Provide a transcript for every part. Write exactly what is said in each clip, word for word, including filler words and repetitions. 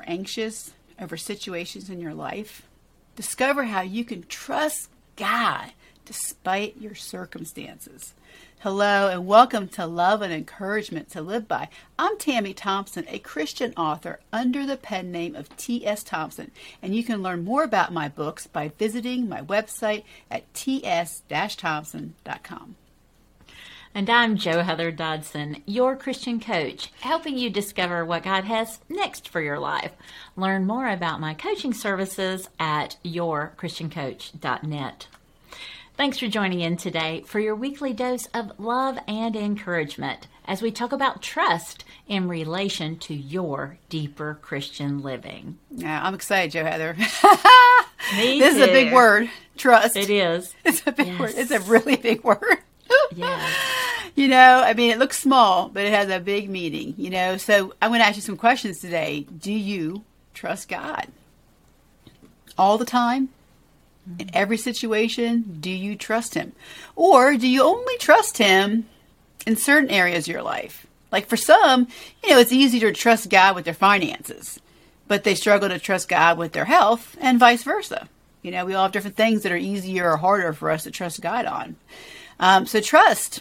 or anxious over situations in your life? Discover how you can trust God despite your circumstances. Hello and welcome to Love and Encouragement to Live By. I'm Tammy Thompson, a Christian author under the pen name of T S Thompson, and you can learn more about my books by visiting my website at t s dash thompson dot com. And I'm Jo Heather Dodson, your Christian coach, helping you discover what God has next for your life. Learn more about my coaching services at your christian coach dot net. Thanks for joining in today for your weekly dose of love and encouragement as we talk about trust in relation to your deeper Christian living. Yeah, I'm excited, Jo Heather. Me This too. is a big word, trust. It is. It's a big Yes. word. It's a really big word. Yes. You know, I mean, it looks small, but it has a big meaning, you know. So I'm going to ask you some questions today. Do you trust God? All the time? In every situation, do you trust him? Or do you only trust him in certain areas of your life? Like for some, you know, it's easier to trust God with their finances, but they struggle to trust God with their health and vice versa. You know, we all have different things that are easier or harder for us to trust God on. Um, so trust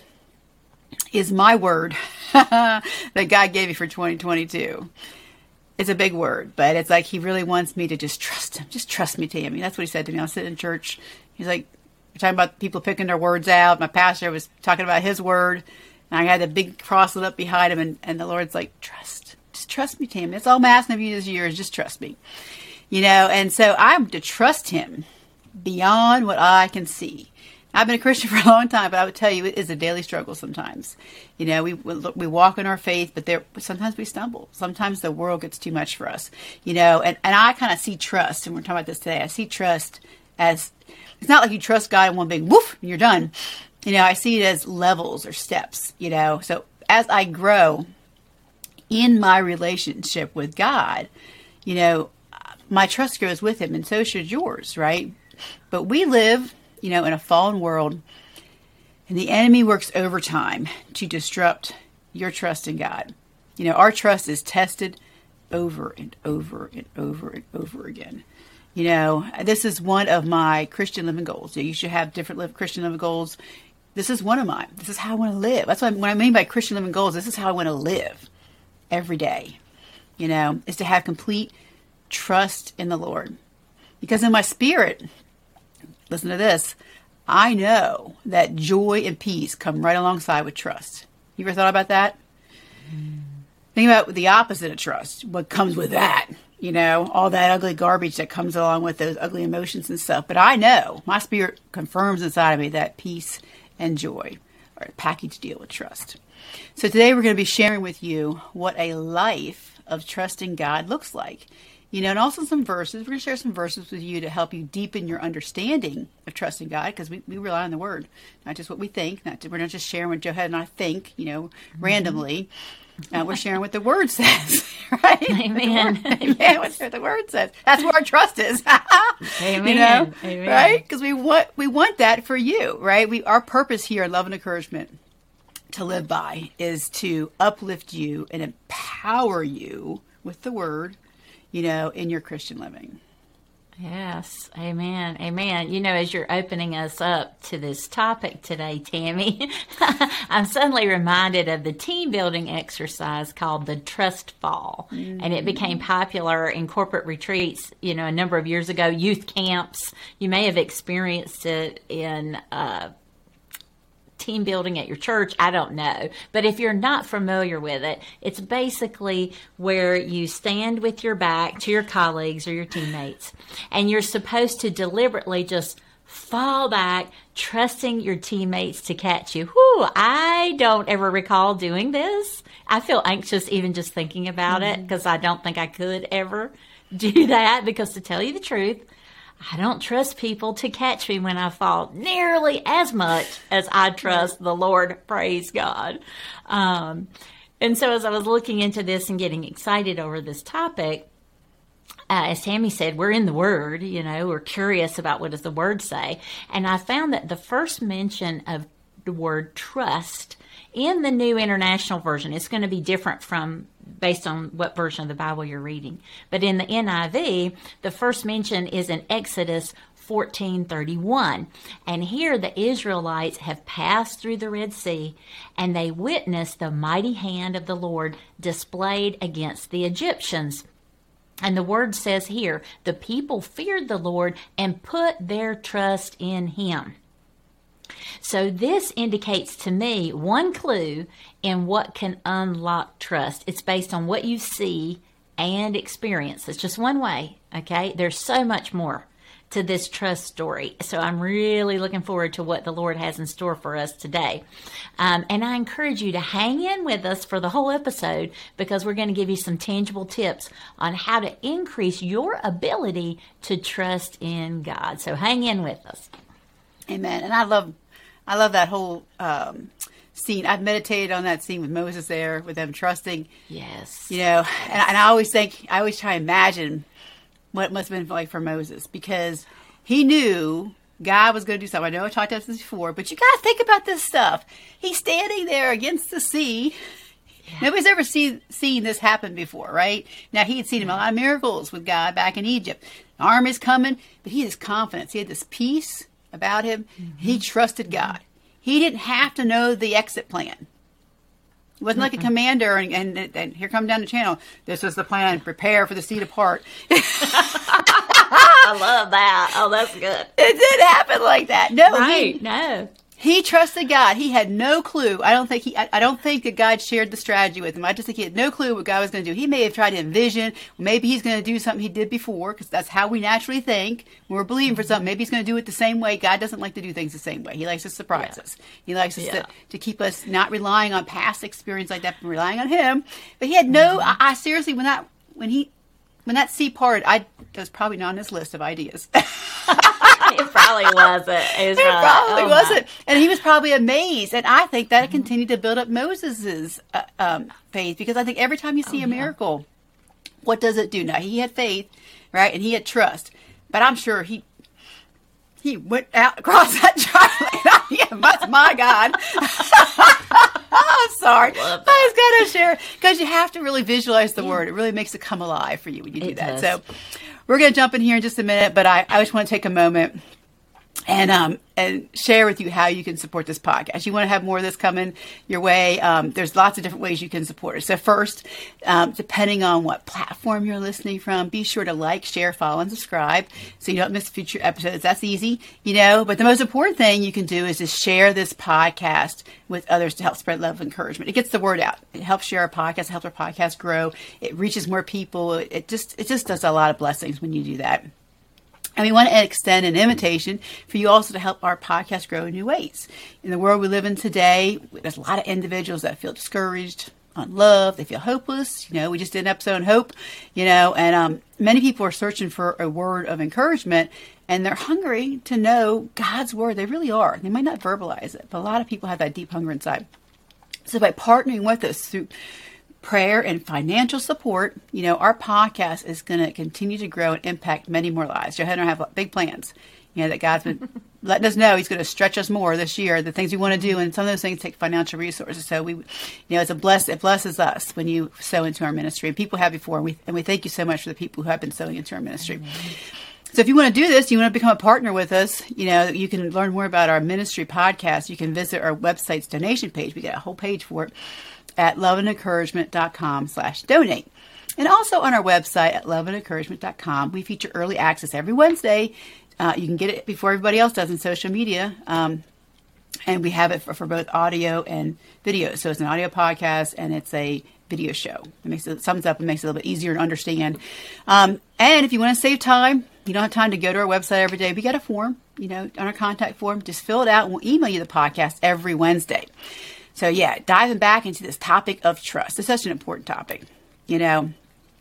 is my word that God gave me for twenty twenty-two. It's a big word, but it's like he really wants me to just trust him. Just trust me, Tammy. That's what he said to me. I was sitting in church. He's like, we're talking about people picking their words out. My pastor was talking about his word, and I had a big cross lit up behind him, and, and the Lord's like, trust. Just trust me, Tammy. That's all I'm asking of you this year is just trust me. You know, and so I'm to trust him beyond what I can see. I've been a Christian for a long time, but I would tell you it is a daily struggle sometimes. You know, we we walk in our faith, but there sometimes we stumble. Sometimes the world gets too much for us. You know, and, and I kind of see trust, and we're talking about this today. I see trust as, it's not like you trust God in one big woof and you're done. You know, I see it as levels or steps, you know. So as I grow in my relationship with God, you know, my trust grows with him, and so should yours, right? But we live, you know, in a fallen world, and the enemy works overtime to disrupt your trust in God. You know, our trust is tested over and over and over and over again. You know, this is one of my Christian living goals. You should have different live, Christian living goals. This is one of mine. This is how I want to live. That's what I, what I mean by Christian living goals. This is how I want to live every day, you know, is to have complete trust in the Lord. Because in my spirit, listen to this, I know that joy and peace come right alongside with trust. You ever thought about that? Mm. Think about the opposite of trust. What comes with that? You know, all that ugly garbage that comes along with those ugly emotions and stuff. But I know, my spirit confirms inside of me that peace and joy are a package deal with trust. So today we're going to be sharing with you what a life of trusting God looks like. You know, and also some verses. We're going to share some verses with you to help you deepen your understanding of trusting God, because we, we rely on the Word, not just what we think. Not to, we're not just sharing what Jo Heather and I think, you know, mm-hmm. randomly. Uh, we're sharing what the Word says, right? Amen. Amen. What the Word says. That's where our trust is. Amen. You know, Amen. right? Because we want we want that for you, right? We our purpose here in Love and Encouragement to Live By is to uplift you and empower you with the Word, you know, in your Christian living. Yes. Amen. Amen. You know, as you're opening us up to this topic today, Tammy, I'm suddenly reminded of the team building exercise called the Trust Fall. Mm-hmm. And it became popular in corporate retreats, you know, a number of years ago, youth camps. You may have experienced it in, uh, team building at your church. I don't know. But if you're not familiar with it, it's basically where you stand with your back to your colleagues or your teammates, and you're supposed to deliberately just fall back, trusting your teammates to catch you. Whew, I don't ever recall doing this. I feel anxious even just thinking about mm-hmm. it, because I don't think I could ever do that, because to tell you the truth, I don't trust people to catch me when I fall nearly as much as I trust the Lord. Praise God. Um, and so as I was looking into this and getting excited over this topic, uh, as Tammy said, we're in the Word, you know, we're curious about what does the Word say. And I found that the first mention of the word trust in the New International Version, it's going to be different from based on what version of the Bible you're reading. But in the N I V, the first mention is in Exodus fourteen thirty-one. And here the Israelites have passed through the Red Sea, and they witnessed the mighty hand of the Lord displayed against the Egyptians. And the word says here, the people feared the Lord and put their trust in him. So this indicates to me one clue in what can unlock trust. It's based on what you see and experience. It's just one way, okay? There's so much more to this trust story. So I'm really looking forward to what the Lord has in store for us today. Um, and I encourage you to hang in with us for the whole episode, because we're going to give you some tangible tips on how to increase your ability to trust in God. So hang in with us. Amen. And I love, I love that whole um, scene. I've meditated on that scene with Moses there, with them trusting. Yes. You know, and, and I always think, I always try to imagine what it must have been like for Moses, because he knew God was going to do something. I know I talked about this before, but you got to think about this stuff. He's standing there against the sea. Yeah. Nobody's ever seen seen this happen before, right? Now, he had seen yeah. a lot of miracles with God back in Egypt. The army's coming, but he had this confidence. He had this peace about him. Mm-hmm. He trusted God. He didn't have to know the exit plan. It wasn't like a commander, and, and, and here come down the channel. This is the plan. Prepare for the sea to part. I love that. Oh, that's good. It didn't happen like that. No, right? He, no. He trusted God. He had no clue. I don't think he. I, I don't think that God shared the strategy with him. I just think he had no clue what God was going to do. He may have tried to envision. Maybe he's going to do something he did before, because that's how we naturally think when we're believing for something. Maybe he's going to do it the same way. God doesn't like to do things the same way. He likes to surprise yeah. us. He likes us yeah. to, to keep us not relying on past experience like that, but relying on Him. But he had no. Mm-hmm. I, I seriously, when that when he when that sea parted, I that was probably not on his list of ideas. It probably wasn't. It, was it probably, probably oh wasn't. And he was probably amazed. And I think that mm-hmm. continued to build up Moses's uh, um, faith, because I think every time you see oh, a miracle, yeah. what does it do? Now, he had faith, right? And he had trust. But I'm sure he he went out across that dry land. Yeah, that's my God. I'm sorry. I, I was going to share, because you have to really visualize the yeah. word. It really makes it come alive for you when you do it that. Does. So we're going to jump in here in just a minute, but I, I just want to take a moment and um and share with you how you can support this podcast. You want to have more of this coming your way. Um, there's lots of different ways you can support it. So first, um, depending on what platform you're listening from, be sure to like, share, follow, and subscribe so you don't miss future episodes. That's easy, you know. But the most important thing you can do is just share this podcast with others to help spread love and encouragement. It gets the word out. It helps share our podcast, it helps our podcast grow. It reaches more people. It, it just it just does a lot of blessings when you do that. And we want to extend an invitation for you also to help our podcast grow in new ways. In the world we live in today, there's a lot of individuals that feel discouraged, unloved, they feel hopeless. You know, we just did an episode on hope, you know, and um, many people are searching for a word of encouragement, and they're hungry to know God's word. They really are. They might not verbalize it, but a lot of people have that deep hunger inside. So by partnering with us through prayer and financial support, you know, our podcast is going to continue to grow and impact many more lives. Joe and I have big plans, you know, that God's been letting us know He's going to stretch us more this year, the things we want to do. And some of those things take financial resources. So we, you know, it's a bless, it blesses us when you sow into our ministry, and people have before. And we, and we thank you so much for the people who have been sowing into our ministry. Mm-hmm. So if you want to do this, you want to become a partner with us, you know, you can learn more about our ministry podcast. You can visit our website's donation page. We got a whole page for it at loveandencouragement.com slash donate. And also on our website at loveandencouragement dot com, we feature early access every Wednesday. Uh, you can get it before everybody else does in social media. Um, and we have it for, for both audio and video. So it's an audio podcast and it's a video show. It makes it sums up and makes it a little bit easier to understand. Um, and if you want to save time, you don't have time to go to our website every day, we got a form, you know, on our contact form. Just fill it out and we'll email you the podcast every Wednesday. So yeah, diving back into this topic of trust. It's such an important topic, you know.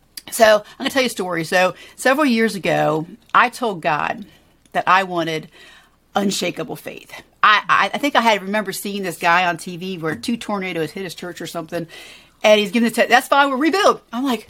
So I'm going to tell you a story. So several years ago, I told God that I wanted unshakable faith. I, I, I think I had remember seeing this guy on T V where two tornadoes hit his church or something, and he's giving the te- that's fine, we'll rebuild. I'm like,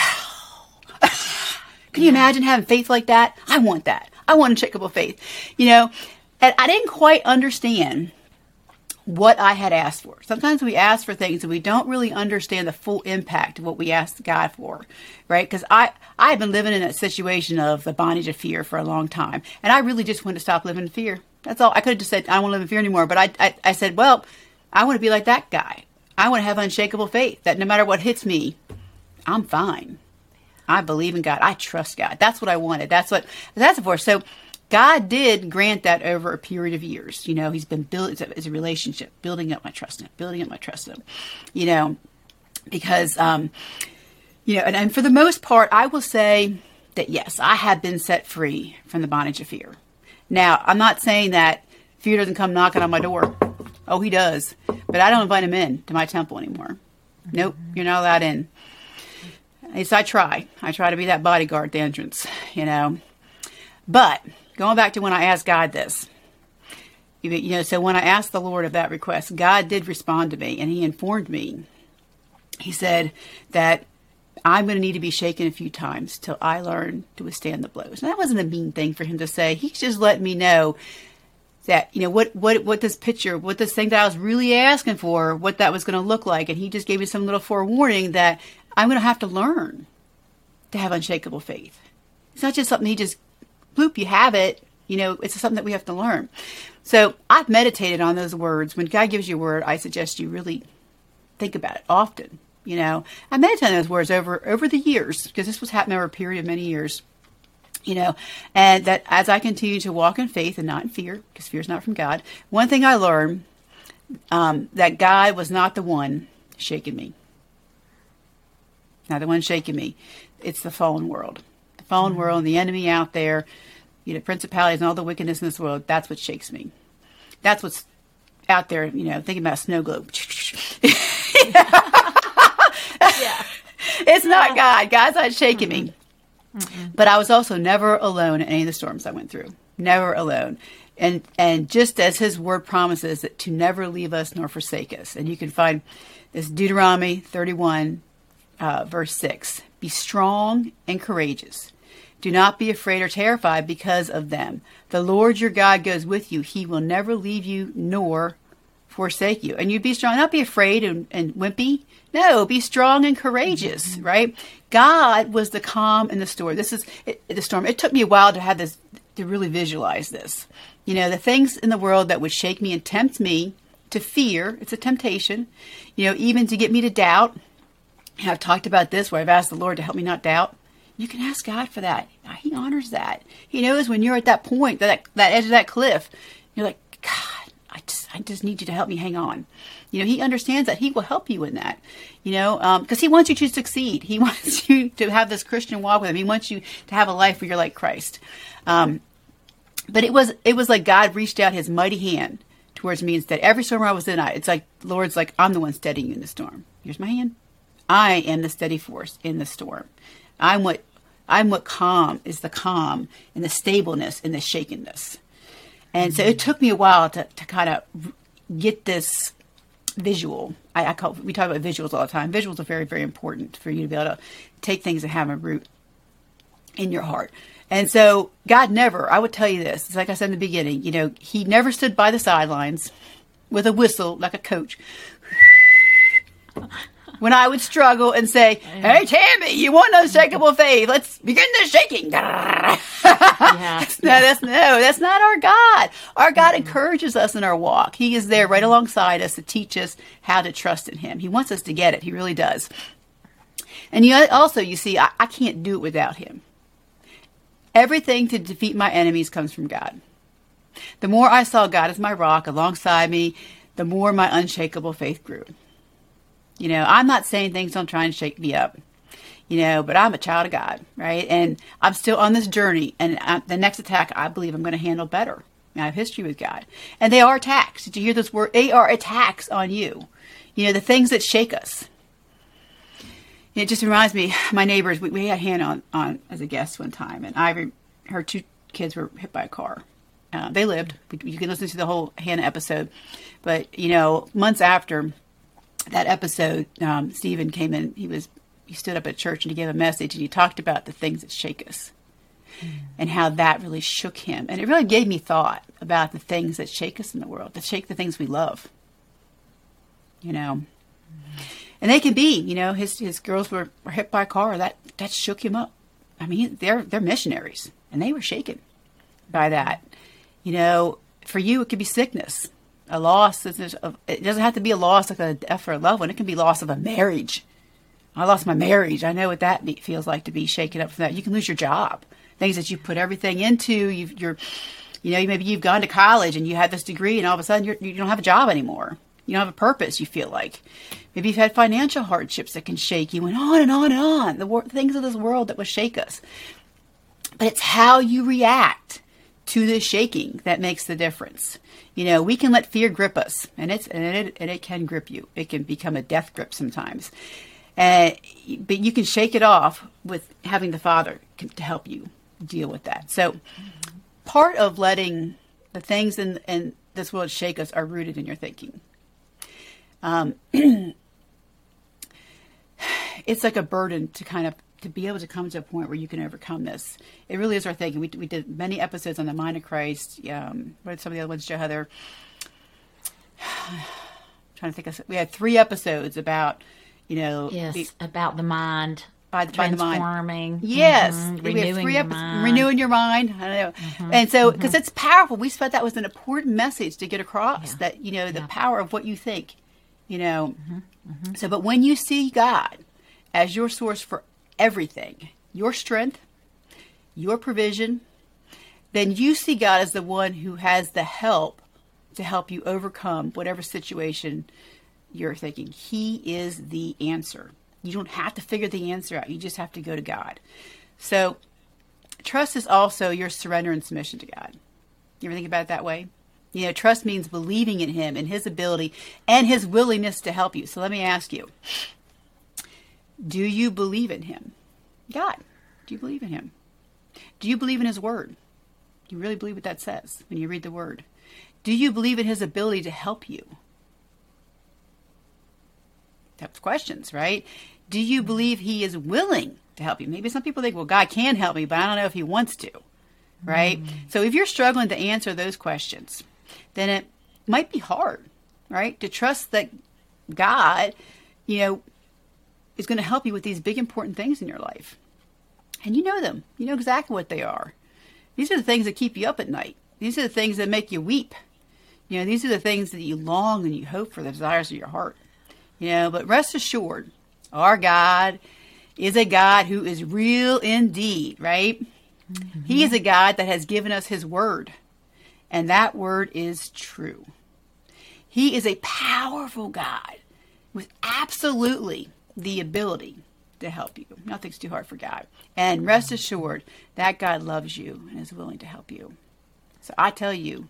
wow. Can you imagine having faith like that? I want that. I want unshakable faith, you know. And I didn't quite understand what I had asked for. Sometimes we ask for things and we don't really understand the full impact of what we asked God for, right? Because I, I had been living in a situation of the bondage of fear for a long time. And I really just wanted to stop living in fear. That's all. I could have just said, I don't want to live in fear anymore. But I, I, I said, well, I want to be like that guy. I want to have unshakable faith that no matter what hits me, I'm fine. I believe in God. I trust God. That's what I wanted. That's what that's for. So God did grant that over a period of years. You know, he's been building, it's a relationship, building up my trust in him, building up my trust in him, you know, because, um, you know, and, and for the most part, I will say that, yes, I have been set free from the bondage of fear. Now, I'm not saying that fear doesn't come knocking on my door. Oh, he does. But I don't invite him in to my temple anymore. Nope, you're not allowed in. At least I try. I try to be that bodyguard at the entrance, you know. But going back to when I asked God this, you know, so when I asked the Lord of that request, God did respond to me, and he informed me. He said that I'm going to need to be shaken a few times till I learn to withstand the blows. And that wasn't a mean thing for him to say. He's just letting me know that, you know, what, what, what this picture, what this thing that I was really asking for, what that was going to look like. And he just gave me some little forewarning that I'm going to have to learn to have unshakable faith. It's not just something he just, bloop, you have it. You know, it's something that we have to learn. So I've meditated on those words. When God gives you a word, I suggest you really think about it often. You know, I meditated on those words over, over the years, because this was happening over a period of many years. You know, and that as I continue to walk in faith and not in fear, because fear is not from God, one thing I learned, um, that God was not the one shaking me. Not the one shaking me. It's the fallen world. The fallen mm-hmm. world and the enemy out there, you know, principalities and all the wickedness in this world, that's what shakes me. That's what's out there, you know, thinking about a snow globe. yeah. It's not God. God's not shaking mm-hmm. me. Mm-mm. But I was also never alone in any of the storms I went through. Never alone. And and just as his word promises that to never leave us nor forsake us. And you can find this Deuteronomy thirty-one, uh, verse six. Be strong and courageous. Do not be afraid or terrified because of them. The Lord your God goes with you. He will never leave you nor forsake you. And you be strong, not be afraid and, and wimpy. No, be strong and courageous, mm-hmm. right? God was the calm in the storm. This is it, the storm. It took me a while to have this, to really visualize this. You know, the things in the world that would shake me and tempt me to fear. It's a temptation, you know, even to get me to doubt. And I've talked about this where I've asked the Lord to help me not doubt. You can ask God for that. He honors that. He knows when you're at that point, that that edge of that cliff, you're like, God, I just, I just need you to help me hang on. You know, he understands that. He will help you in that, you know, because um, he wants you to succeed. He wants you to have this Christian walk with him. He wants you to have a life where you're like Christ. Um, but it was, it was like God reached out his mighty hand towards me instead. Every storm I was in, I, it's like, the Lord's like, I'm the one steadying you in the storm. Here's my hand. I am the steady force in the storm. I'm what, I'm what calm is the calm and the stableness and the shakenness. And mm-hmm. so it took me a while to, to kind of get this visual. I, I call we talk about visuals all the time. Visuals are very, very important for you to be able to take things and have a root in your heart. And so God never, I would tell you this, it's like I said in the beginning, you know, he never stood by the sidelines with a whistle like a coach when I would struggle and say, hey, Tammy, you want unshakable faith? Let's begin the shaking. yeah. no, that's no, that's not our God. Our God mm-hmm. encourages us in our walk. He is there right alongside us to teach us how to trust in him. He wants us to get it. He really does. And you also, you see, I, I can't do it without him. Everything to defeat my enemies comes from God. The more I saw God as my rock alongside me, the more my unshakable faith grew. You know, I'm not saying things don't try and shake me up, you know, but I'm a child of God, right? And I'm still on this journey. And I, the next attack, I believe I'm going to handle better. I have history with God. And they are attacks. Did you hear this word? They are attacks on you. You know, the things that shake us. It just reminds me, my neighbors, we, we had Hannah on, on as a guest one time. And I, her two kids were hit by a car. Uh, they lived. You can listen to the whole Hannah episode. But, you know, months after that episode, um, Stephen came in, he was, he stood up at church and he gave a message and he talked about the things that shake us mm. and how that really shook him. And it really gave me thought about the things that shake us in the world, that shake the things we love. you know. And they can be, you know, his his girls were, were hit by a car. That that shook him up. I mean, they're they're missionaries, and they were shaken by that. You know, for you, it could be sickness, a loss. It doesn't have to be a loss like a death or a loved one. It can be loss of a marriage. I lost my marriage. I know what that feels like to be shaken up from that. You can lose your job, things that you put everything into. You've, you're, you know, maybe you've gone to college and you had this degree, and all of a sudden you're, you don't have a job anymore. You don't have a purpose, you feel like. Maybe you've had financial hardships that can shake you, and on and on and on. The wor- things of this world that will shake us. But it's how you react to this shaking that makes the difference. You know, we can let fear grip us, and it's and it, and it can grip you. It can become a death grip sometimes. Uh, but you can shake it off with having the Father to help you deal with that. So part of letting the things in, in this world shake us are rooted in your thinking. Um, it's like a burden to kind of to be able to come to a point where you can overcome this. It really is our thinking. We we did many episodes on the mind of Christ. Um, what are some of the other ones, Joe Heather? I'm trying to think of. We had three episodes about, you know, yes, the, about the mind. By, by the mind. Transforming. Yes. Mm-hmm. We Renewing have three your episodes. mind. Renewing your mind. I know. Mm-hmm. And so, because mm-hmm. it's powerful, we felt that was an important message to get across, yeah. that, you know, the yeah. power of what you think, you know. Mm-hmm. Mm-hmm. So, but when you see God as your source for everything, your strength, your provision, then you see God as the one who has the help to help you overcome whatever situation you're thinking. He is the answer. You don't have to figure the answer out. You just have to go to God. So trust is also your surrender and submission to God. You ever think about it that way? You know, trust means believing in him and his ability and his willingness to help you. So let me ask you, do you believe in him? God, do you believe in him? Do you believe in his word? Do you really believe what that says when you read the word? Do you believe in his ability to help you? That's questions, right? Do you believe he is willing to help you? Maybe some people think, well, God can help me, but I don't know if he wants to, right? Mm. So if you're struggling to answer those questions, then it might be hard, right? To trust that God, you know, is going to help you with these big, important things in your life. And you know them. You know exactly what they are. These are the things that keep you up at night. These are the things that make you weep. You know, these are the things that you long and you hope for, the desires of your heart. You know, but rest assured, our God is a God who is real indeed, right? Mm-hmm. He is a God that has given us his word, and that word is true. He is a powerful God with absolutely the ability to help you. Nothing's too hard for God. And rest assured that God loves you and is willing to help you. So I tell you,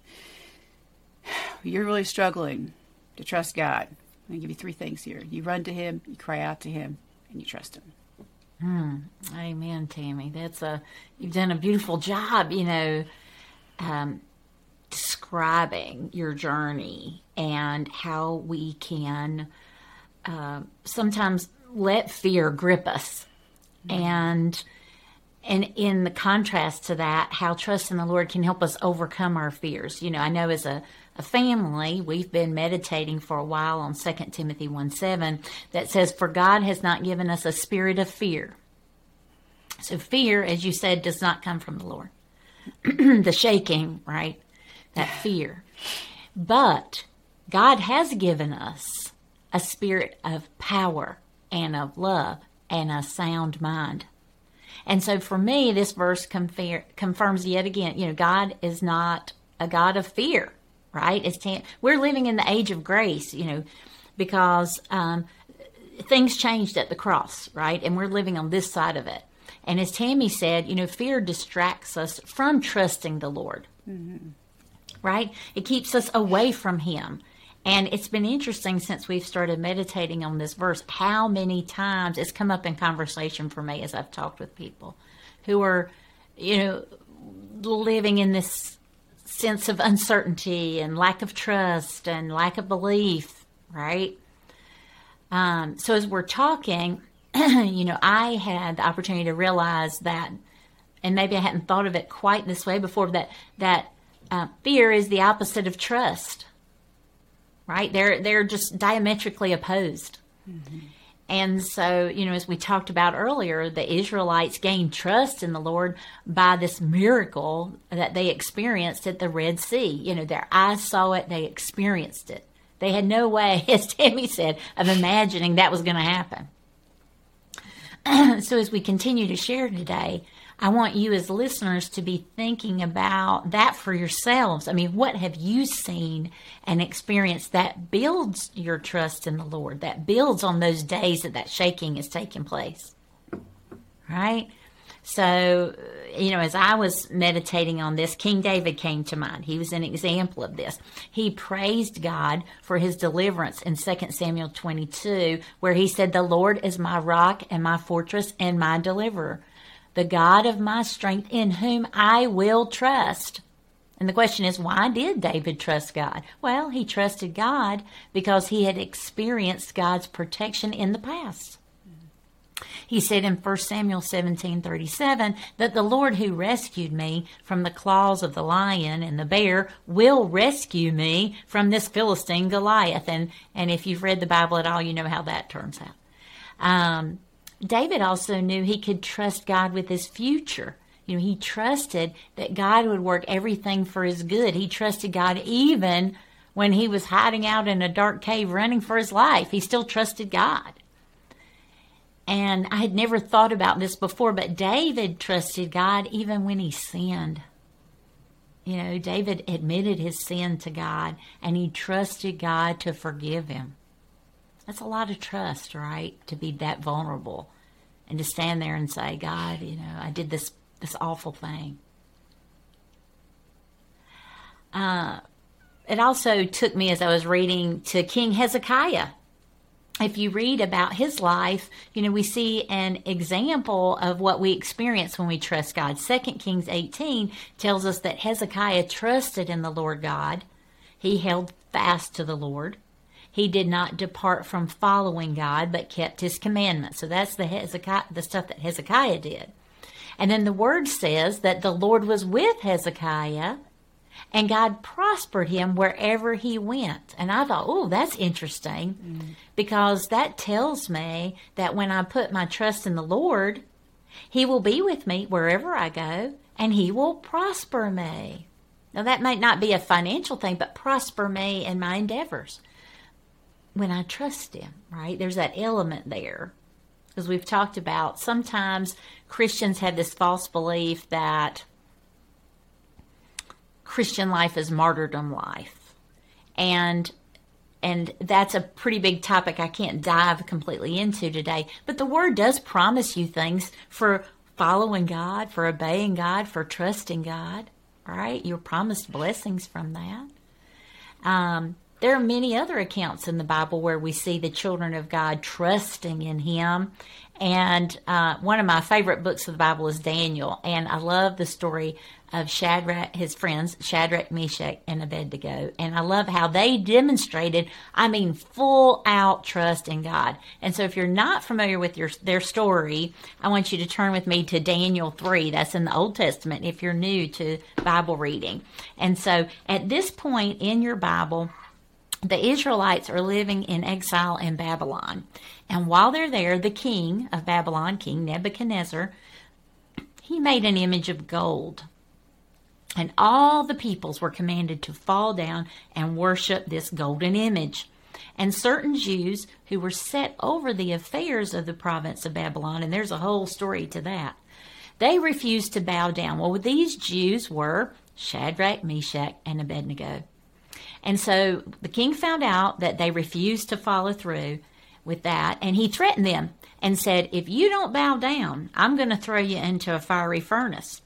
you're really struggling to trust God. I'm going to give you three things here. You run to him, you cry out to him, and you trust him. Hmm. Amen, Tammy. That's a, you've done a beautiful job, you know, um, describing your journey and how we can uh, sometimes let fear grip us. Mm-hmm. And and in the contrast to that, how trust in the Lord can help us overcome our fears. You know, I know as a A family, we've been meditating for a while on Second Timothy one seven that says, for God has not given us a spirit of fear. So fear, as you said, does not come from the Lord. The shaking, right? That fear. But God has given us a spirit of power and of love and a sound mind. And so for me, this verse confer- confirms yet again, you know, God is not a God of fear. Right? It's tam- we're living in the age of grace, you know, because um, things changed at the cross, right? And we're living on this side of it. And as Tammy said, you know, fear distracts us from trusting the Lord, mm-hmm. right? It keeps us away from him. And it's been interesting since we've started meditating on this verse, how many times it's come up in conversation for me as I've talked with people who are, you know, living in this sense of uncertainty and lack of trust and lack of belief, right? Um, so as we're talking, you know, I had the opportunity to realize that, and maybe I hadn't thought of it quite this way before, that that uh, fear is the opposite of trust. right? They're they're just diametrically opposed. Mm-hmm. And so, you know, as we talked about earlier, the Israelites gained trust in the Lord by this miracle that they experienced at the Red Sea. You know, their eyes saw it, they experienced it. They had no way, as Tammy said, of imagining that was going to happen. So as we continue to share today, I want you as listeners to be thinking about that for yourselves. I mean, what have you seen and experienced that builds your trust in the Lord, that builds on those days that that shaking is taking place, right? So, you know, as I was meditating on this, King David came to mind. He was an example of this. He praised God for his deliverance in Second Samuel twenty-two, where he said, "The Lord is my rock and my fortress and my deliverer, the God of my strength, in whom I will trust." And the question is, why did David trust God? Well, he trusted God because he had experienced God's protection in the past. He said in First Samuel seventeen thirty-seven that the Lord who rescued me from the claws of the lion and the bear will rescue me from this Philistine Goliath. And, and if you've read the Bible at all, you know how that turns out. Um, David also knew he could trust God with his future. You know, he trusted that God would work everything for his good. He trusted God even when he was hiding out in a dark cave running for his life. He still trusted God. And I had never thought about this before, but David trusted God even when he sinned. You know, David admitted his sin to God, and he trusted God to forgive him. That's a lot of trust, right? To be that vulnerable and to stand there and say, "God, you know, I did this this awful thing." Uh, it also took me, as I was reading, to King Hezekiah. If you read about his life, you know, we see an example of what we experience when we trust God. Second Kings eighteen tells us that Hezekiah trusted in the Lord God. He held fast to the Lord. He did not depart from following God, but kept his commandments. So that's the Hezekiah, the stuff that Hezekiah did. And then the word says that the Lord was with Hezekiah, and God prospered him wherever he went. And I thought, oh, that's interesting, mm. because that tells me that when I put my trust in the Lord, he will be with me wherever I go, and he will prosper me. Now, that might not be a financial thing, but prosper me in my endeavors when I trust him, right? There's that element there. Because we've talked about sometimes Christians have this false belief that Christian life is martyrdom life. And and that's a pretty big topic I can't dive completely into today. But the Word does promise you things for following God, for obeying God, for trusting God. All right? You're promised blessings from that. Um, there are many other accounts in the Bible where we see the children of God trusting in Him. And uh, one of my favorite books of the Bible is Daniel. And I love the story of Shadrach, his friends, Shadrach, Meshach, and Abednego. And I love how they demonstrated, I mean, full out trust in God. And so if you're not familiar with your their story, I want you to turn with me to Daniel three. That's in the Old Testament if you're new to Bible reading. And so at this point in your Bible, the Israelites are living in exile in Babylon. And while they're there, the king of Babylon, King Nebuchadnezzar, he made an image of gold. And all the peoples were commanded to fall down and worship this golden image. And certain Jews who were set over the affairs of the province of Babylon, and there's a whole story to that, they refused to bow down. Well, these Jews were Shadrach, Meshach, and Abednego. And so the king found out that they refused to follow through with that, and he threatened them and said, if you don't bow down, I'm going to throw you into a fiery furnace.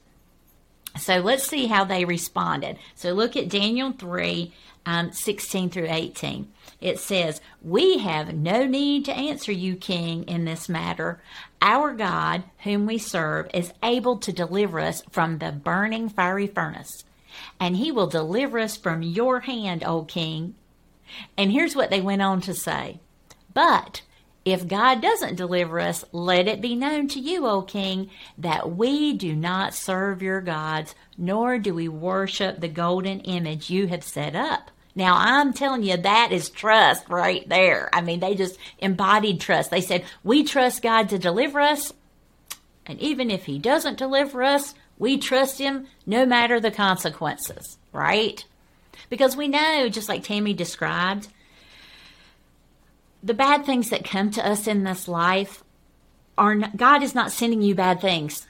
So let's see how they responded. So look at Daniel three, um, sixteen through eighteen. It says, we have no need to answer you, king, in this matter. Our God, whom we serve, is able to deliver us from the burning fiery furnace, and he will deliver us from your hand, O king. And here's what they went on to say. But if God doesn't deliver us, let it be known to you, O king, that we do not serve your gods, nor do we worship the golden image you have set up. Now, I'm telling you, that is trust right there. I mean, they just embodied trust. They said, we trust God to deliver us. And even if he doesn't deliver us, we trust him no matter the consequences, right? Because we know, just like Tammy described, the bad things that come to us in this life are not, God is not sending you bad things.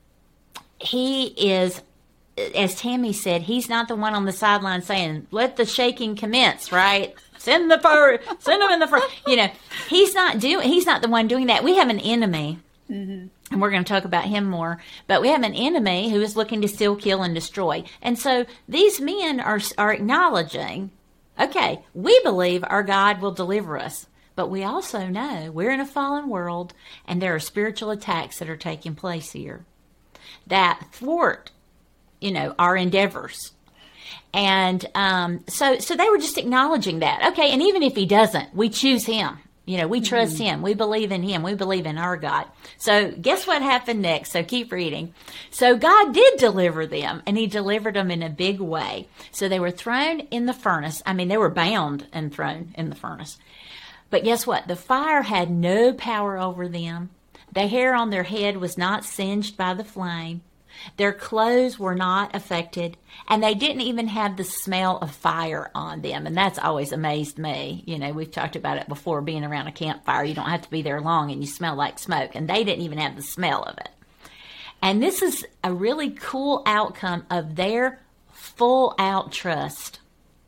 He is, as Tammy said, he's not the one on the sideline saying, let the shaking commence, right? Send the fire, send them in the fire. You know, he's not doing, he's not the one doing that. We have an enemy, mm-hmm. and we're going to talk about him more, but we have an enemy who is looking to steal, kill, and destroy. And so these men are, are acknowledging, okay, we believe our God will deliver us, but we also know we're in a fallen world and there are spiritual attacks that are taking place here that thwart, you know, our endeavors. And um, so so they were just acknowledging that. Okay, and even if he doesn't, we choose him. You know, we trust mm-hmm. him. We believe in him. We believe in our God. So guess what happened next? So keep reading. So God did deliver them, and he delivered them in a big way. So they were thrown in the furnace. I mean, they were bound and thrown in the furnace. But guess what? The fire had no power over them. The hair on their head was not singed by the flame. Their clothes were not affected, and they didn't even have the smell of fire on them. And that's always amazed me. You know, we've talked about it before, being around a campfire. You don't have to be there long, and you smell like smoke. And they didn't even have the smell of it. And this is a really cool outcome of their full-out trust.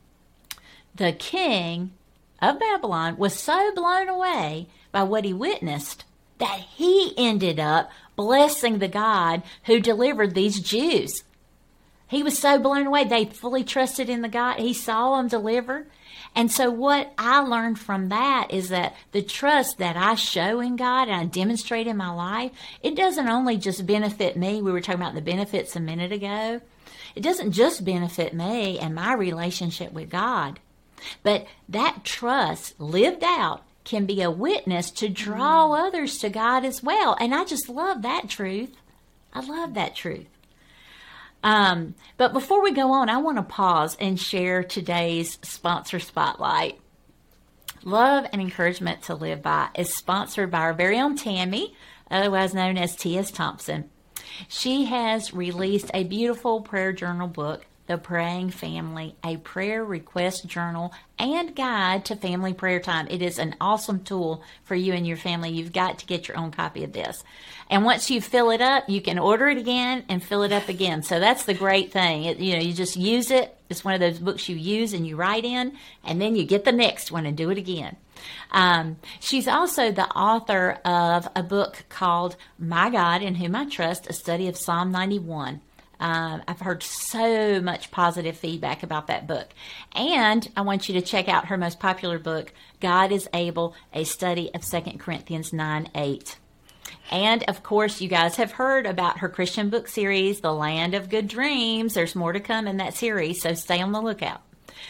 The king of Babylon was so blown away by what he witnessed that he ended up blessing the God who delivered these Jews. He was so blown away. They fully trusted in the God. He saw them deliver. And so what I learned from that is that the trust that I show in God and I demonstrate in my life, it doesn't only just benefit me. We were talking about the benefits a minute ago. It doesn't just benefit me and my relationship with God, but that trust lived out can be a witness to draw mm. others to God as well. And I just love that truth. I love that truth. Um, but before we go on, I want to pause and share today's sponsor spotlight. Love and Encouragement to Live By is sponsored by our very own Tammy, otherwise known as T S Thompson. She has released a beautiful prayer journal book, The Praying Family, a prayer request journal and guide to family prayer time. It is an awesome tool for you and your family. You've got to get your own copy of this. And once you fill it up, you can order it again and fill it up again. So that's the great thing. It, you know, you just use it. It's one of those books you use and you write in, and then you get the next one and do it again. Um, she's also the author of a book called My God in Whom I Trust, a study of Psalm ninety-one. Um, I've heard so much positive feedback about that book. And I want you to check out her most popular book, God is Able, a study of Second Corinthians nine eight. And, of course, you guys have heard about her Christian book series, The Land of Good Dreams. There's more to come in that series, so stay on the lookout.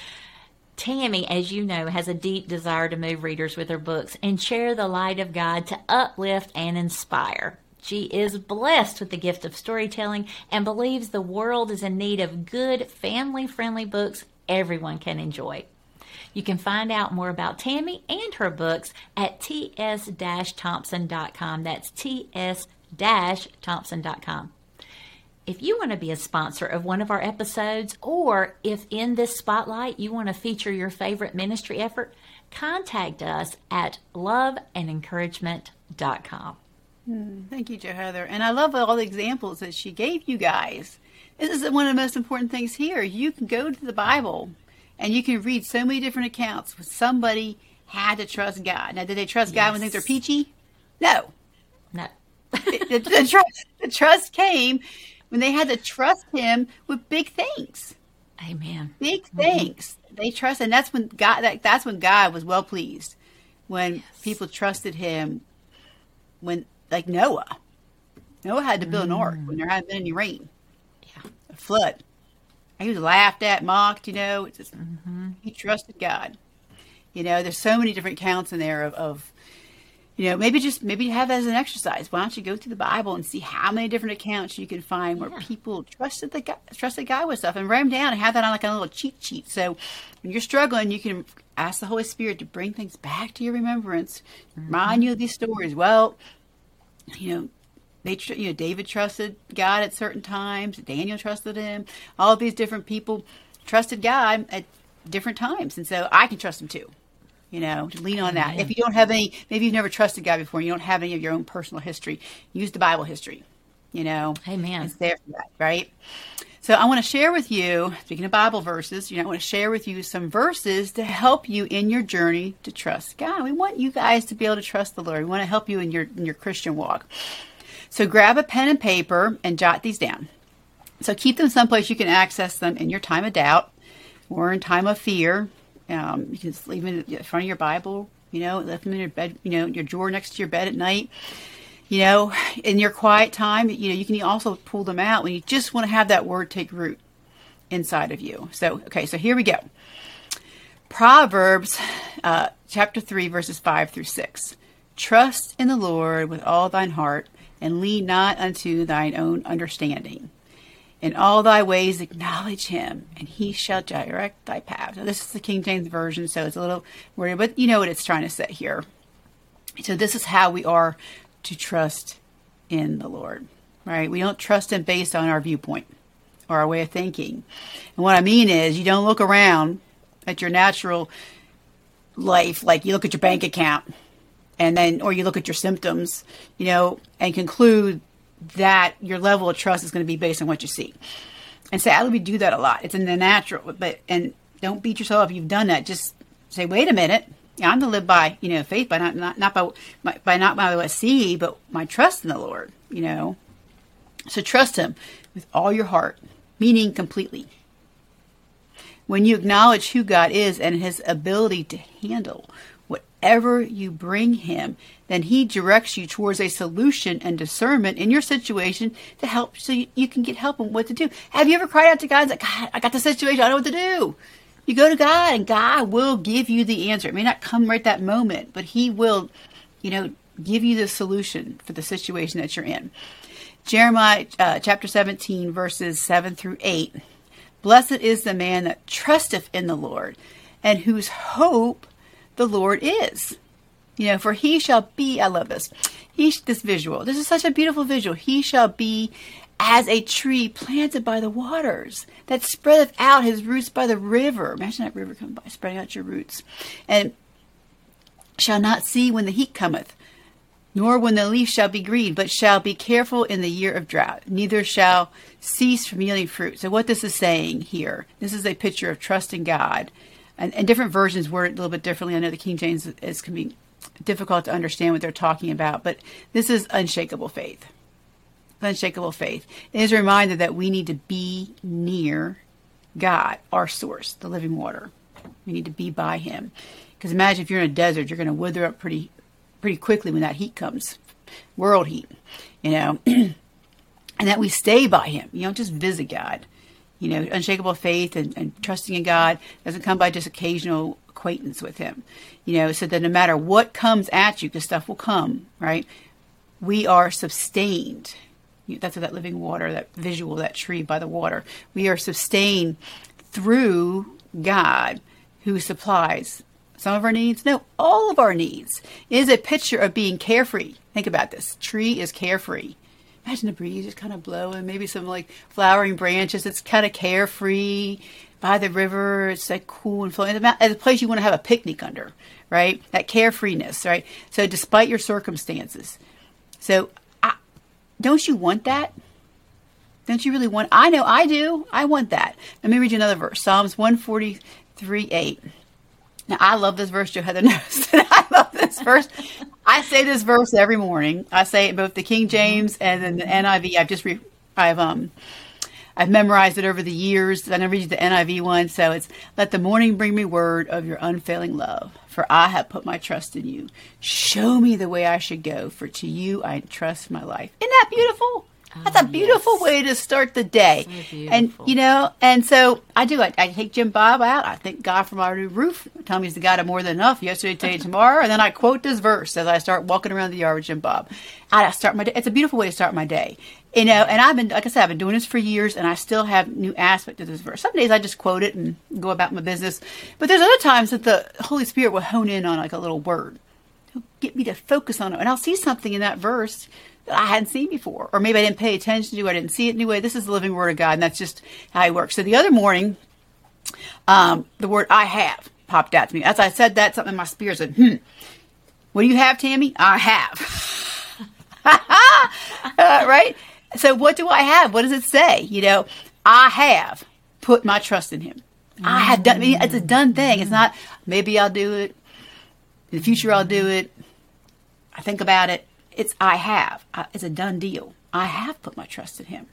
Tammy, as you know, has a deep desire to move readers with her books and share the light of God to uplift and inspire. She is blessed with the gift of storytelling and believes the world is in need of good, family-friendly books everyone can enjoy. You can find out more about Tammy and her books at t s dash thompson dot com. That's t s dash thompson dot com. If you want to be a sponsor of one of our episodes, or if in this spotlight you want to feature your favorite ministry effort, contact us at love and encouragement dot com. Hmm, thank you, Jo Heather. And I love all the examples that she gave you guys. This is one of the most important things here. You can go to the Bible and you can read so many different accounts where somebody had to trust God. Now, did they trust yes. God when things are peachy? No. No. the, the, the, trust, the trust came when they had to trust him with big things. Amen. Big things. Mm-hmm. They trust, and that's when God. That, that's when God was well pleased, when yes. people trusted him. When, like Noah, Noah had to build mm. an ark when there hadn't been any rain. Yeah, a flood. He was laughed at, mocked. You know, it's just, mm-hmm. he trusted God. You know, there's so many different counts in there of, of You know, maybe just maybe have that as an exercise. Why don't you go through the Bible and see how many different accounts you can find where Yeah. people trusted the guy, trusted God with stuff, and write them down and have that on like a little cheat sheet. So when you're struggling, you can ask the Holy Spirit to bring things back to your remembrance, Mm-hmm. remind you of these stories. Well, you know, they, tr- you know, David trusted God at certain times. Daniel trusted him. All of these different people trusted God at different times, and so I can trust him too. You know, to lean on that. Amen. If you don't have any, maybe you've never trusted God before, and you don't have any of your own personal history, use the Bible history. You know, Amen. it's there for that, right? So I want to share with you, speaking of Bible verses, you know, I want to share with you some verses to help you in your journey to trust God. We want you guys to be able to trust the Lord. We want to help you in your in your Christian walk. So grab a pen and paper and jot these down. So keep them someplace you can access them in your time of doubt or in time of fear. Um, you can just leave them in front of your Bible, you know, leave them in your bed, you know, your drawer next to your bed at night. You know, in your quiet time, you know, you can also pull them out when you just want to have that word take root inside of you. So, okay, so here we go. Proverbs uh, chapter three, verses five through six. Trust in the Lord with all thine heart, and lean not unto thine own understanding. In all thy ways acknowledge him, and he shall direct thy path. Now, this is the King James Version, so it's a little weird, but you know what it's trying to say here. So this is how we are to trust in the Lord, right? We don't trust him based on our viewpoint or our way of thinking. And what I mean is you don't look around at your natural life like you look at your bank account and then, or you look at your symptoms, you know, and conclude that your level of trust is going to be based on what you see. And sadly, we do that a lot. It's in the natural, but, and don't beat yourself up if you've done that. Just say, wait a minute. Yeah, I'm to live by, you know, faith, by not, not, not by, by, by not by what I see, but my trust in the Lord, you know. So trust him with all your heart, meaning completely. When you acknowledge who God is and his ability to handle whatever you bring him, then he directs you towards a solution and discernment in your situation to help, so you, you can get help on what to do. Have you ever cried out to God and said, God, I got the situation, I don't know what to do? You go to God and God will give you the answer. It may not come right that moment, but he will, you know, give you the solution for the situation that you're in. Jeremiah uh, chapter seventeen, verses seven through eight. Blessed is the man that trusteth in the Lord, and whose hope the Lord is. You know, for he shall be, I love this, he, this visual. This is such a beautiful visual. He shall be as a tree planted by the waters, that spreadeth out his roots by the river. Imagine that river coming by, spreading out your roots. And shall not see when the heat cometh, nor when the leaf shall be green, but shall be careful in the year of drought, neither shall cease from yielding fruit. So what this is saying here, this is a picture of trust in God. And, and different versions word it a little bit differently. I know the King James is, is can be difficult to understand what they're talking about, but this is unshakable faith. Unshakable faith. It is a reminder that we need to be near God, our source, the living water. We need to be by him. Because imagine if you're in a desert, you're going to wither up pretty pretty quickly when that heat comes. World heat, you know. And that we stay by him. You don't just visit God. You know, unshakable faith and, and trusting in God doesn't come by just occasional acquaintance with him. You know, so that no matter what comes at you, because stuff will come, right? We are sustained. That's what that living water, that visual, that tree by the water. We are sustained through God, who supplies some of our needs. No, all of our needs. It is a picture of being carefree. Think about this. Tree is carefree. Imagine the breeze just kind of blowing, maybe some like flowering branches. It's kind of carefree by the river. It's like cool and flowing. It's a place you want to have a picnic under, right? That carefreeness, right? So despite your circumstances. So don't you want that? Don't you really want? I know I do. I want that. Let me read you another verse. Psalms one forty-three, eight. Now, I love this verse. Joe Heather knows that I love this verse. I say this verse every morning. I say it both the King James and then the N I V. I've just re, I've um I've memorized it over the years. I never read the N I V one, so it's let the morning bring me word of your unfailing love, for I have put my trust in you. Show me the way I should go, for to you I entrust my life. Isn't that beautiful? That's a beautiful yes. way to start the day. So and, beautiful. you know, and so I do. I, I take Jim Bob out. I thank God for my new roof. Tell me he's the God of more than enough. Yesterday, today, tomorrow. And then I quote this verse as I start walking around the yard with Jim Bob. I start my day. It's a beautiful way to start my day. You know, and I've been, like I said, I've been doing this for years, and I still have new aspects of this verse. Some days I just quote it and go about my business. But there's other times that the Holy Spirit will hone in on like a little word. He'll get me to focus on it. And I'll see something in that verse that I hadn't seen before, or maybe I didn't pay attention to, I didn't see it anyway. This is the living word of God, and that's just how he works. So the other morning, um, the word I have popped out to me. As I said that, something in my spirit said, hmm, what do you have, Tammy? I have. uh, right? So what do I have? What does it say? You know, I have put my trust in him. Mm-hmm. I have done, I mean, it's a done thing. It's not, maybe I'll do it. In the future, I'll do it. I think about it. It's I have. It's a done deal. I have put my trust in him.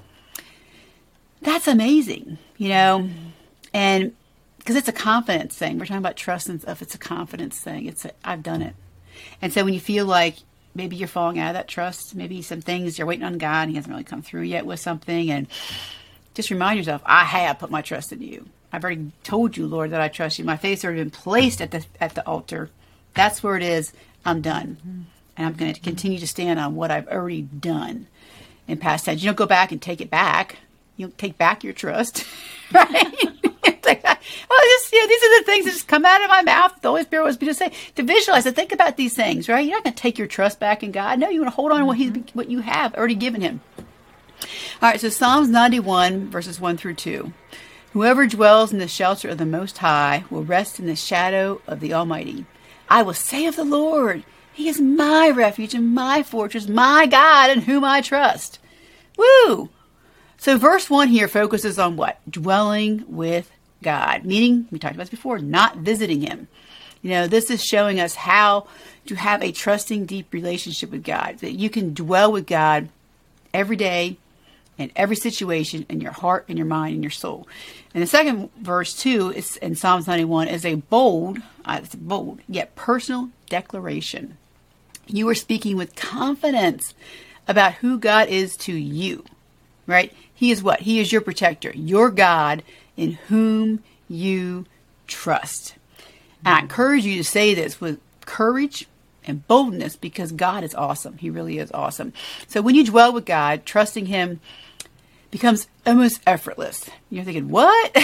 That's amazing, you know, and because it's a confidence thing. We're talking about trust and stuff. It's a confidence thing. It's a, I've done it. And so when you feel like maybe you're falling out of that trust, maybe some things you're waiting on God and he hasn't really come through yet with something, and just remind yourself, I have put my trust in you. I've already told you, Lord, that I trust you. My faith's already been placed at the at the altar. That's where it is. I'm done. Mm-hmm. And I'm going to continue to stand on what I've already done in past tense. You don't go back and take it back. You don't take back your trust, right? Like, oh, just, you know, these are the things that just come out of my mouth. The Holy Spirit wants me to say, to visualize, to think about these things, right? You're not going to take your trust back in God. No, you want to hold on to what He's, what you have already given Him. All right, so Psalms ninety-one, verses one through two. Whoever dwells in the shelter of the Most High will rest in the shadow of the Almighty. I will say of the Lord, He is my refuge and my fortress, my God in whom I trust. Woo! So verse one here focuses on what? Dwelling with God. Meaning, we talked about this before, not visiting Him. You know, this is showing us how to have a trusting, deep relationship with God. That you can dwell with God every day, in every situation, in your heart, in your mind, in your soul. And the second verse, too, is in Psalms ninety-one, is a bold, uh, it's bold, yet personal declaration. You are speaking with confidence about who God is to you, right? He is what? He is your protector, your God in whom you trust. And I encourage you to say this with courage and boldness because God is awesome. He really is awesome. So when you dwell with God, trusting Him becomes almost effortless. You're thinking, what?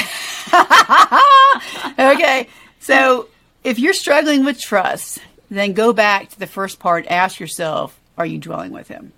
Okay, so if you're struggling with trust, then go back to the first part. Ask yourself, are you dwelling with Him?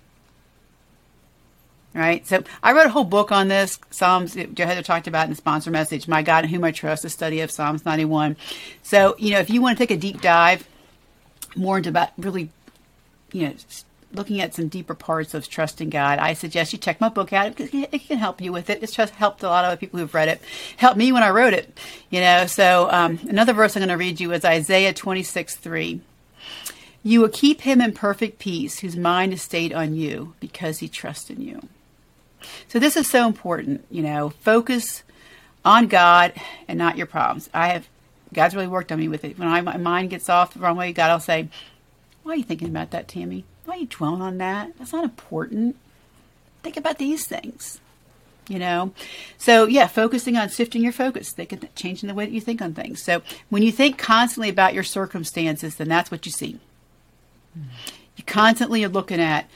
Right? So I wrote a whole book on this. Psalms, Joe Heather talked about in the sponsor message, My God in Whom I Trust, a study of Psalms ninety-one. So, you know, if you want to take a deep dive more into about really, you know, looking at some deeper parts of trusting God, I suggest you check my book out because it can help you with it. It's just helped a lot of people who've read it. Helped me when I wrote it, you know. So um, another verse I'm going to read you is Isaiah twenty-six three. You will keep him in perfect peace whose mind is stayed on you because he trusts in you. So this is so important, you know, focus on God and not your problems. I have, God's really worked on me with it. When I, my mind gets off the wrong way, God will say, why are you thinking about that, Tammy? Why are you dwelling on that? That's not important. Think about these things, you know? So yeah, focusing on shifting your focus, thinking, changing the way that you think on things. So when you think constantly about your circumstances, then that's what you see. You constantly are looking at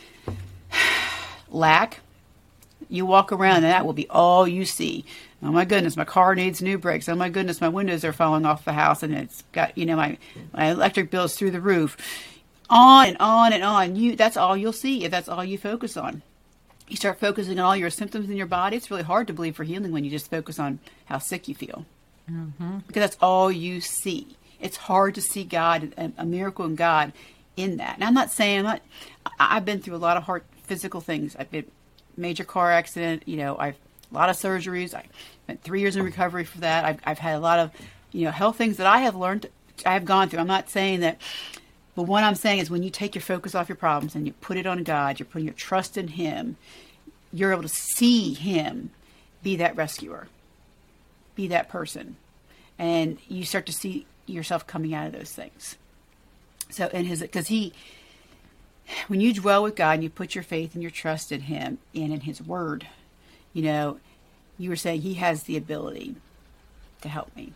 lack. You walk around and that will be all you see. Oh my goodness, my car needs new brakes. Oh my goodness, my windows are falling off the house and it's got, you know, my, my electric bill is through the roof. On and on and on. You, that's all you'll see if that's all you focus on. You start focusing on all your symptoms in your body. It's really hard to believe for healing when you just focus on how sick you feel. Mm-hmm. Because that's all you see. It's hard to see God, a, a miracle in God in that. And I'm not saying, I'm not, I've been through a lot of hard physical things. I've been major car accident, you know, I've a lot of surgeries. I spent three years in recovery for that. I've, I've had a lot of, you know, health things that I have learned, I have gone through. I'm not saying that, but what I'm saying is when you take your focus off your problems and you put it on God, you're putting your trust in Him, you're able to see Him be that rescuer, be that person. And you start to see yourself coming out of those things. So in His, because He, when you dwell with God and you put your faith and your trust in Him and in His Word, you know, you were saying He has the ability to help me.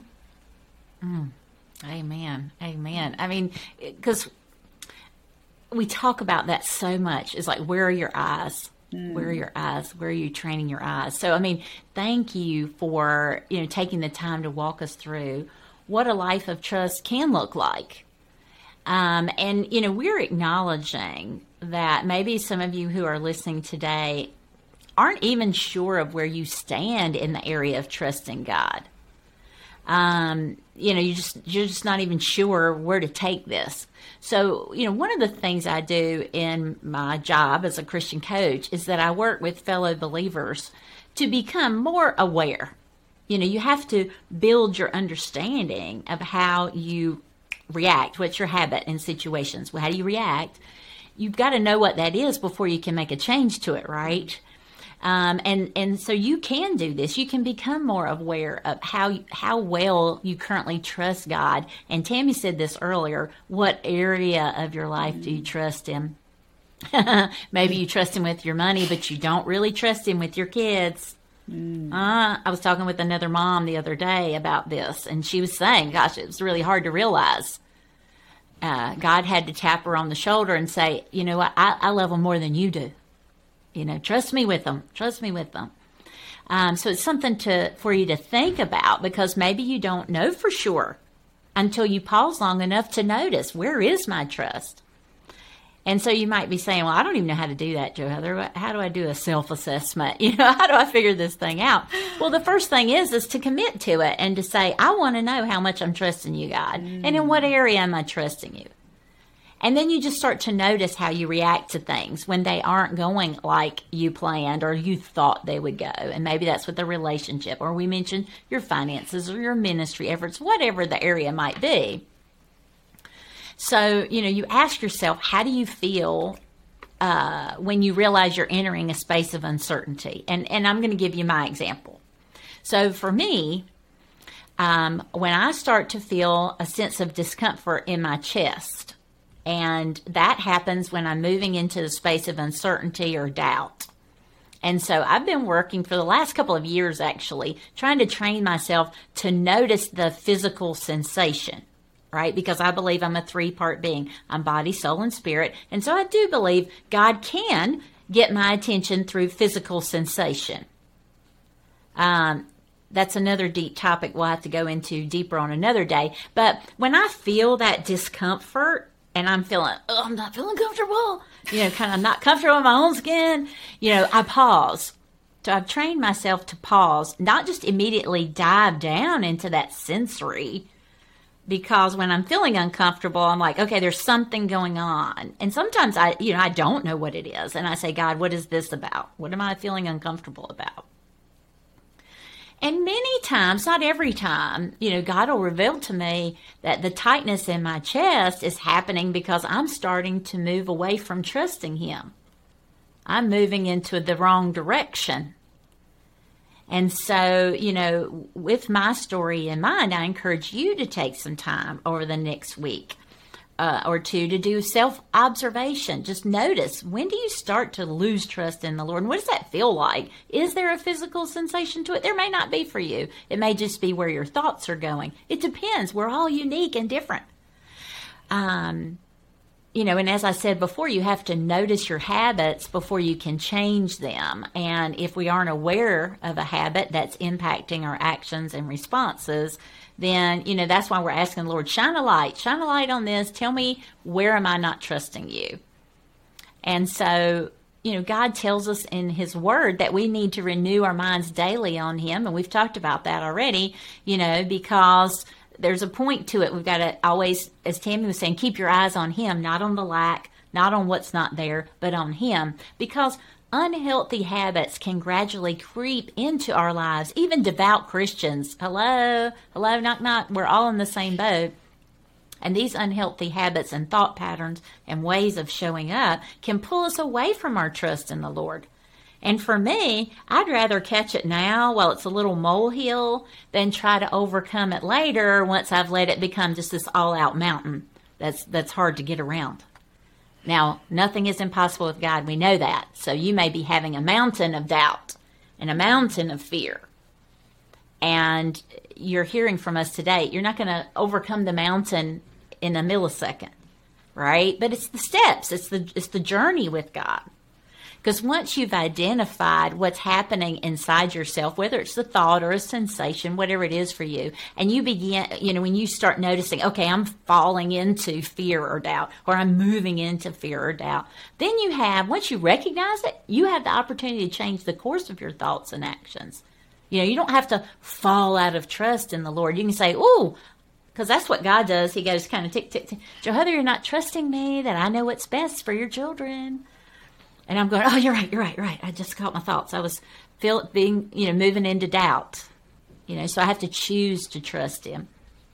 Mm. Amen. Amen. I mean, because we talk about that so much. It's like, where are your eyes? Mm. Where are your eyes? Where are you training your eyes? So, I mean, thank you for, you know, taking the time to walk us through what a life of trust can look like. Um, and, you know, we're acknowledging that maybe some of you who are listening today aren't even sure of where you stand in the area of trusting God. Um, you know, you just, you're just not even sure where to take this. So, you know, one of the things I do in my job as a Christian coach is that I work with fellow believers to become more aware. You know, you have to build your understanding of how you react. What's your habit in situations? Well, how do you react? You've got to know what that is before you can make a change to it, right? Um, and, and so you can do this. You can become more aware of how, how well you currently trust God. And Tammy said this earlier, what area of your life do you trust Him? Maybe you trust Him with your money, but you don't really trust Him with your kids. Mm. Uh, I was talking with another mom the other day about this, and she was saying, gosh, it was really hard to realize. Uh, God had to tap her on the shoulder and say, you know what, I, I love them more than you do. You know, trust me with them. Trust me with them. Um, so it's something to for you to think about, because maybe you don't know for sure until you pause long enough to notice, where is my trust? And so you might be saying, well, I don't even know how to do that, Joe Heather. How do I do a self-assessment? You know, how do I figure this thing out? Well, the first thing is, is to commit to it and to say, I want to know how much I'm trusting you, God. Mm. And in what area am I trusting you? And then you just start to notice how you react to things when they aren't going like you planned or you thought they would go. And maybe that's with a relationship, or we mentioned your finances or your ministry efforts, whatever the area might be. So, you know, you ask yourself, how do you feel uh, when you realize you're entering a space of uncertainty? And, and I'm going to give you my example. So for me, um, when I start to feel a sense of discomfort in my chest, and that happens when I'm moving into the space of uncertainty or doubt. And so I've been working for the last couple of years, actually, trying to train myself to notice the physical sensation, right? Because I believe I'm a three-part being. I'm body, soul, and spirit. And so I do believe God can get my attention through physical sensation. Um, that's another deep topic we'll have to go into deeper on another day. But when I feel that discomfort, and I'm feeling, oh, I'm not feeling comfortable, you know, kind of not comfortable in my own skin, you know, I pause. So I've trained myself to pause, not just immediately dive down into that sensory, because when I'm feeling uncomfortable, I'm like, okay, there's something going on. And sometimes I, you know, I don't know what it is. And I say, God, what is this about? What am I feeling uncomfortable about? And many times, not every time, you know, God will reveal to me that the tightness in my chest is happening because I'm starting to move away from trusting Him. I'm moving into the wrong direction. And so, you know, with my story in mind, I encourage you to take some time over the next week uh, or two to do self-observation. Just notice, when do you start to lose trust in the Lord? And what does that feel like? Is there a physical sensation to it? There may not be for you. It may just be where your thoughts are going. It depends. We're all unique and different. Um, you know, and as I said before, you have to notice your habits before you can change them. And if we aren't aware of a habit that's impacting our actions and responses, then, you know, that's why we're asking the Lord, shine a light, shine a light on this. Tell me, where am I not trusting you? And so, you know, God tells us in His Word that we need to renew our minds daily on Him. And we've talked about that already, you know, because there's a point to it. We've got to always, as Tammy was saying, keep your eyes on Him, not on the lack, not on what's not there, but on Him. Because unhealthy habits can gradually creep into our lives. Even devout Christians, hello, hello, knock, knock, we're all in the same boat. And these unhealthy habits and thought patterns and ways of showing up can pull us away from our trust in the Lord. And for me, I'd rather catch it now while it's a little molehill than try to overcome it later once I've let it become just this all-out mountain that's that's hard to get around. Now, nothing is impossible with God. We know that. So you may be having a mountain of doubt and a mountain of fear. And you're hearing from us today. You're not going to overcome the mountain in a millisecond, right? But it's the steps. It's the it's the journey with God. Because once you've identified what's happening inside yourself, whether it's the thought or a sensation, whatever it is for you, and you begin, you know, when you start noticing, okay, I'm falling into fear or doubt, or I'm moving into fear or doubt, then you have, once you recognize it, you have the opportunity to change the course of your thoughts and actions. You know, you don't have to fall out of trust in the Lord. You can say, oh, because that's what God does. He goes kind of tick, tick, tick. Jehovah, you're not trusting me that I know what's best for your children. And I'm going, oh, you're right, you're right, you're right. I just caught my thoughts. I was feel, being, you know, moving into doubt. You know, so I have to choose to trust him.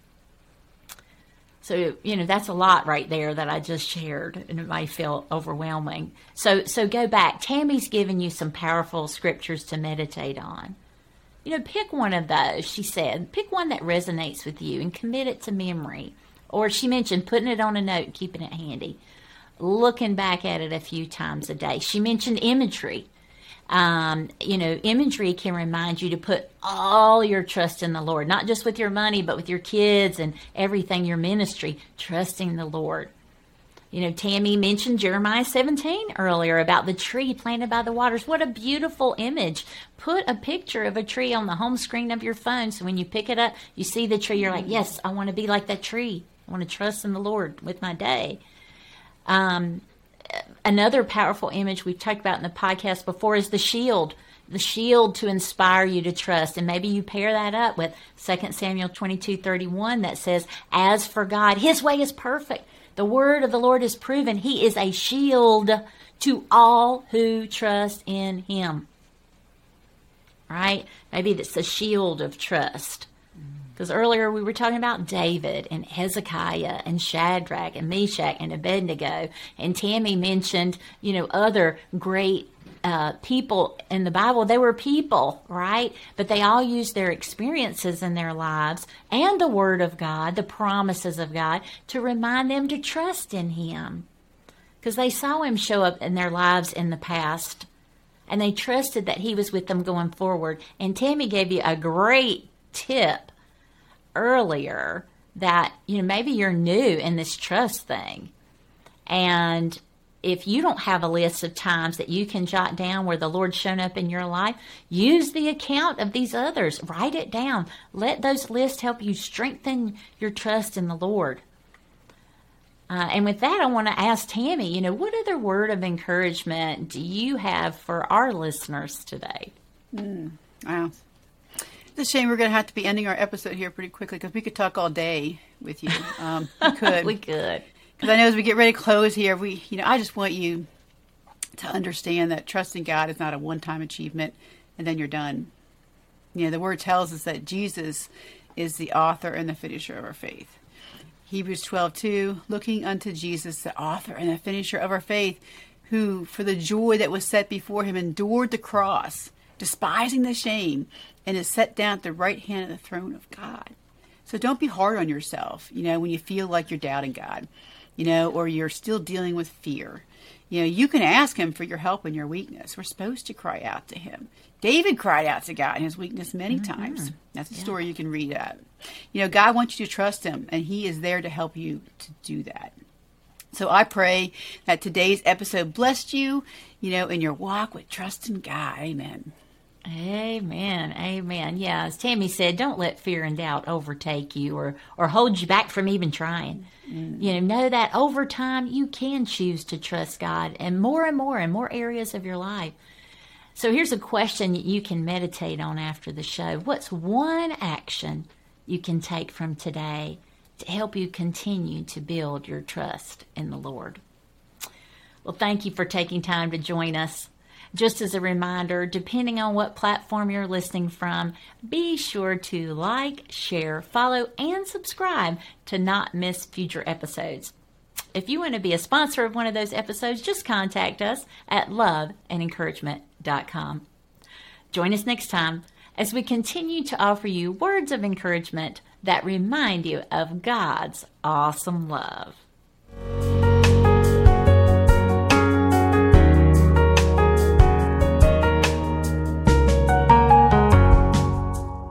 So, you know, that's a lot right there that I just shared, and it may feel overwhelming. So, so go back. Tammy's given you some powerful scriptures to meditate on. You know, pick one of those, she said. Pick one that resonates with you and commit it to memory. Or she mentioned putting it on a note, keeping it handy. Looking back at it a few times a day. She mentioned imagery. Um, you know, imagery can remind you to put all your trust in the Lord, not just with your money, but with your kids and everything, your ministry, trusting the Lord. You know, Tammy mentioned Jeremiah seventeen earlier about the tree planted by the waters. What a beautiful image. Put a picture of a tree on the home screen of your phone, so when you pick it up, you see the tree, you're like, yes, I want to be like that tree. I want to trust in the Lord with my day. Um, another powerful image we've talked about in the podcast before is the shield. The shield to inspire you to trust. And maybe you pair that up with Second Samuel twenty-two thirty-one that says, as for God, his way is perfect. The word of the Lord is proven. He is a shield to all who trust in him. Right? Maybe that's the shield of trust. Because earlier we were talking about David and Hezekiah and Shadrach and Meshach and Abednego. And Tammy mentioned, you know, other great uh, people in the Bible. They were people, right? But they all used their experiences in their lives and the Word of God, the promises of God, to remind them to trust in him. Because they saw him show up in their lives in the past. And they trusted that he was with them going forward. And Tammy gave you a great tip earlier that, you know, maybe you're new in this trust thing. And if you don't have a list of times that you can jot down where the Lord's shown up in your life, use the account of these others. Write it down. Let those lists help you strengthen your trust in the Lord. Uh, and with that, I want to ask Tammy, you know, what other word of encouragement do you have for our listeners today? Mm, wow. It's a shame we're going to have to be ending our episode here pretty quickly because we could talk all day with you. Um, we could. we could. Because I know as we get ready to close here, we, you know, I just want you to understand that trusting God is not a one-time achievement and then you're done. You know, the word tells us that Jesus is the author and the finisher of our faith. Hebrews twelve two, looking unto Jesus, the author and the finisher of our faith, who for the joy that was set before him endured the cross, despising the shame, and is set down at the right hand of the throne of God. So don't be hard on yourself, you know, when you feel like you're doubting God, you know, or you're still dealing with fear. You know, you can ask him for your help in your weakness. We're supposed to cry out to him. David cried out to God in his weakness many mm-hmm. times. That's a yeah. story you can read at. You know, God wants you to trust him, and he is there to help you to do that. So I pray that today's episode blessed you, you know, in your walk with trusting God. Amen. Amen. Amen. Yeah, as Tammy said, don't let fear and doubt overtake you or, or hold you back from even trying. Mm. You know, know that over time you can choose to trust God and more and more in more areas of your life. So here's a question you can meditate on after the show. What's one action you can take from today to help you continue to build your trust in the Lord? Well, thank you for taking time to join us. Just as a reminder, depending on what platform you're listening from, be sure to like, share, follow, and subscribe to not miss future episodes. If you want to be a sponsor of one of those episodes, just contact us at love and encouragement dot com. Join us next time as we continue to offer you words of encouragement that remind you of God's awesome love.